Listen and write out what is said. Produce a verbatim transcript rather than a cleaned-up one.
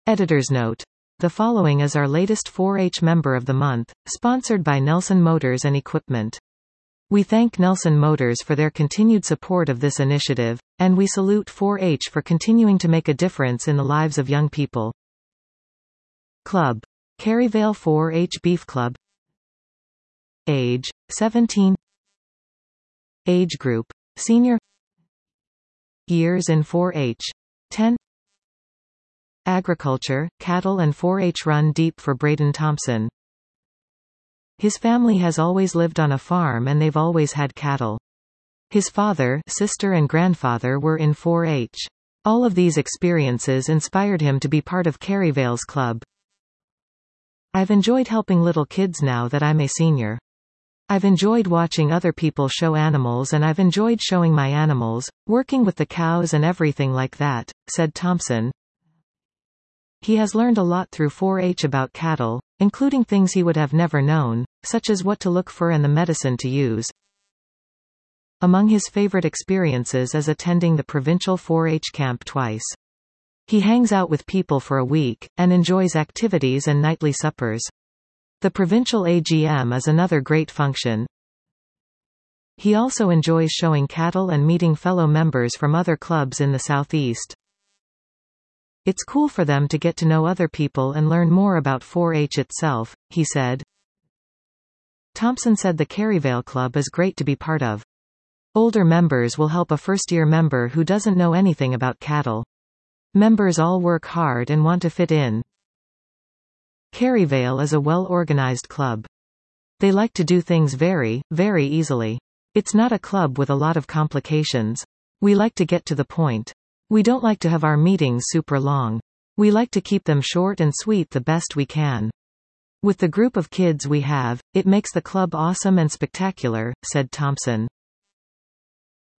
Editor's note. The following is our latest four H Member of the Month, sponsored by Nelson Motors and Equipment. We thank Nelson Motors for their continued support of this initiative, and we salute four H for continuing to make a difference in the lives of young people. Club. Caryvale four H Beef Club. Age, seventeen. Age group, senior. Years in four H, ten. Agriculture, cattle and four H run deep for Braden Thompson. His family has always lived on a farm and they've always had cattle. His father, sister and grandfather were in four H. All of these experiences inspired him to be part of Caryvale's club. I've enjoyed helping little kids now that I'm a senior. I've enjoyed watching other people show animals and I've enjoyed showing my animals, working with the cows and everything like that, said Thompson. He has learned a lot through four H about cattle, including things he would have never known, such as what to look for and the medicine to use. Among his favorite experiences is attending the provincial four H camp twice. He hangs out with people for a week, and enjoys activities and nightly suppers. The provincial A G M is another great function. He also enjoys showing cattle and meeting fellow members from other clubs in the southeast. It's cool for them to get to know other people and learn more about four H itself, he said. Thompson said the Caryvale Club is great to be part of. Older members will help a first-year member who doesn't know anything about cattle. Members all work hard and want to fit in. Caryvale is a well-organized club. They like to do things very, very easily. It's not a club with a lot of complications. We like to get to the point. We don't like to have our meetings super long. We like to keep them short and sweet the best we can. With the group of kids we have, it makes the club awesome and spectacular, said Thompson.